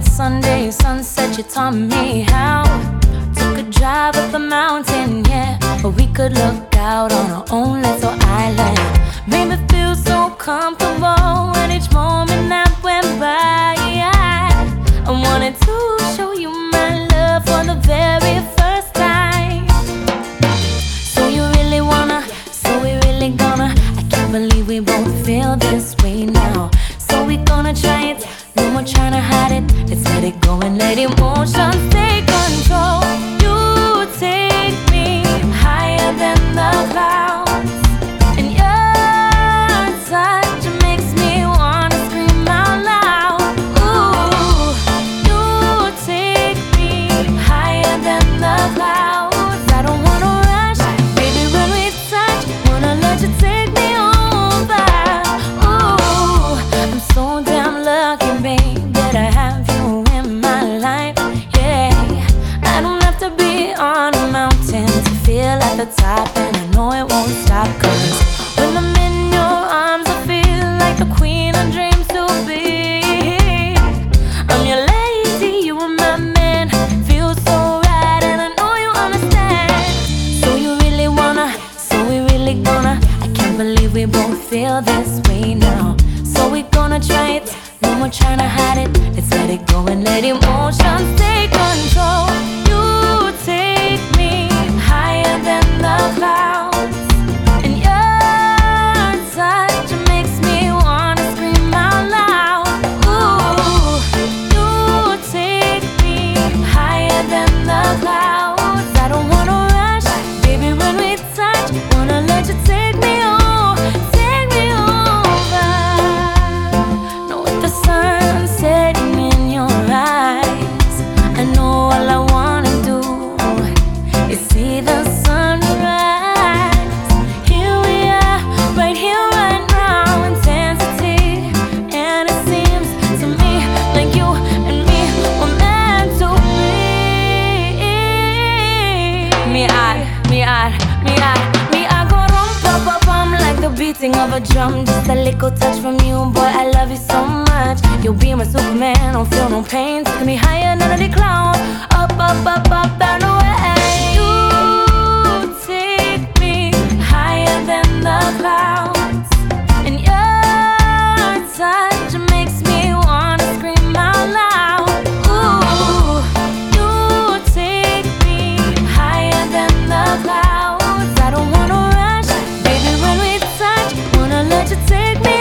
That Sunday sunset, you taught me how. Took a drive up the mountain, yeah, where we could look out on our own little island. Made me feel so comfortable, and each moment that went by, I wanted to show you my love for the very first time. So you really wanna, so we really gonna, I can't believe we both feel this way now. So we gonna try it, no more trying to hide it. Let's let it go and let emotions take control. You take me higher than the clouds, and your touch makes me wanna scream out loud. Ooh, you take me higher than the clouds. I don't wanna rush, baby, when we touch, wanna let you take me over. Ooh, I'm so damn lucky, babe, that I have you in my life, yeah. I don't have to be on a mountain to feel at the top, and I know it won't stop. Cause when I'm in your arms, I feel like the queen of dreams to be. I'm your lady, you are my man. Feels so right, and I know you understand. So you really wanna, so we really gonna, I can't believe we both feel this way now. So we gonna try it, no more trying to hide it. Let's let it go and let emotions take control. You take me higher than the clouds, and your touch makes me wanna scream out loud. Ooh, you take me higher than the clouds. I don't wanna rush, baby, when we touch, wanna let you take me over. No, with the sun setting in your eyes, I know all I wanna do is see the sunrise. Here we are, right here, right now, intensity and it seems to me like you and me were meant to be. I'm your lady, you are my man. Feels so right, and I know you understand. So you really wanna, so we really gonna, I can't believe we both feel this way now. So we gonna try it, no more trying to hide it. Let's let it go and let emotions take control. You take me higher than the clouds, and your touch makes me wanna scream out loud. Ooh, you take me higher than the clouds. I don't wanna rush, baby, when we touch, wanna let you take me over, take me over. No, with the sun setting in your eyes, I know all I wanna do is see the sunrise. Here we are, right here, right now, intensity, and it seems to me like you and me were meant to be. Me I go rum pa pa pum like the beating of a drum. Just a little touch from you, boy, I love you so much. You'll be my Superman, don't feel no pain. Take me higher than the cloud, up, up, up, up and away. You take me higher than the clouds, and your touch makes me wanna scream out loud. Ooh, you take me higher than the clouds. I don't wanna rush, baby, when we touch, wanna let you take me